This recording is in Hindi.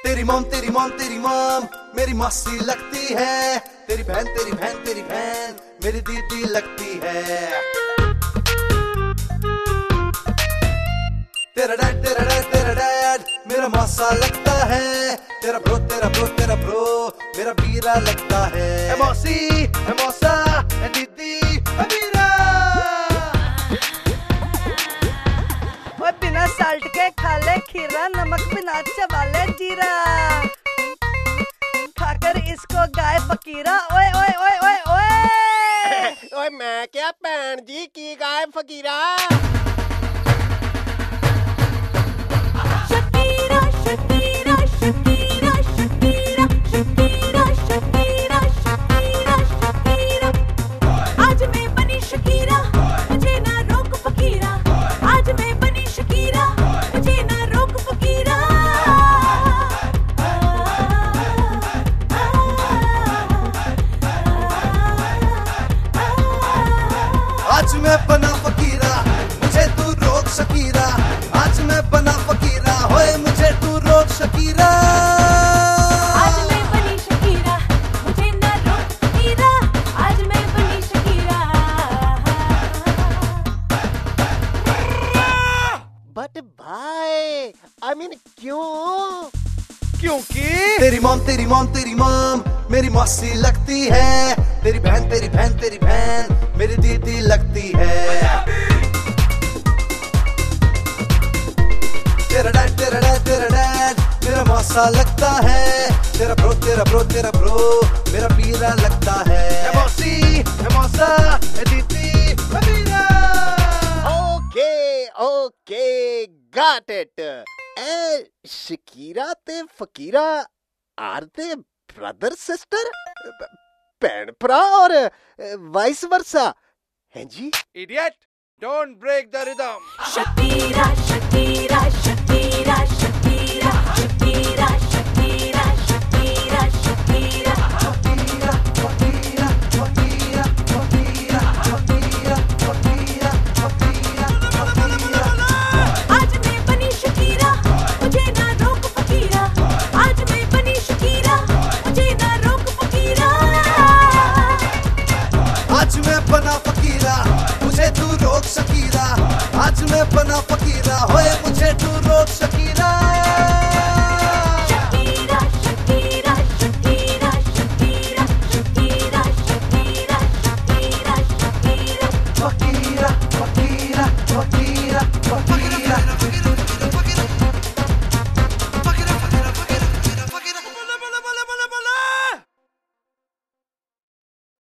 तेरी मॉम मेरी मासी लगती है। तेरी बहन मेरी दीदी लगती है। तेरा डैड मेरा मासा लगता है। तेरा ब्रो मेरा बीरा लगता है। मौसी मौसा दीदी बीरा। बिना साल्ट के खा ले खीरा, नमक बिना चबा ले जीरा। खाकर इसको गाय फकीरा। ओए ओए ओए ओए ओए ओए मैं क्या भैन जी की गाय फकीरा। Shakira Shakira Shakira Shakira Shakira Shakira Shakira Shakira. आज मैं बनी शकीरा, मुझे ना रोक फकीरा। आज मैं बनी शकीरा, मुझे ना रोक फकीरा। आज मैं बना फकीरा, मुझे तू रोक शकीरा। आज मैं बना फकीरा, होए मुझे तू रोक शकीरा। आज मैं बनी शकीरा, मुझे ना रोक फकीरा। आज मैं बनी शकीरा। बट भाई आई मीन क्यों? क्योंकि तेरी मॉम मेरी मासी लगती है। तेरी बहन मेरी दीदी लगती है। तेरा डैड मेरा मासा लगता है। तेरा ब्रो मेरा बीरा लगता है। मौसी मौसा दीदी बीरा। Okay got it. शकीरा ते फकीरा आर दे ब्रदर सिस्टर, भैन भरा और वाइस वर्सा हैं जी। Idiot, don't break the rhythm. Shakira Shakira Shakira Shakira Shakira Shakira Shakira Shakira. आज मैं बनी शकीरा, मुझे ना रोक फकीरा। आज मैं बनी शकीरा, मुझे ना रोक फकीरा। आज मैं बना फकीरा, मुझे तू रोक शकीरा। आज मैं बना फकीरा, होए मुझे तू रोक Shakira. Shakira Shakira Shakira Shakira Shakira Shakira Shakira Shakira. फकीरा फकीरा फकीरा फकीरा।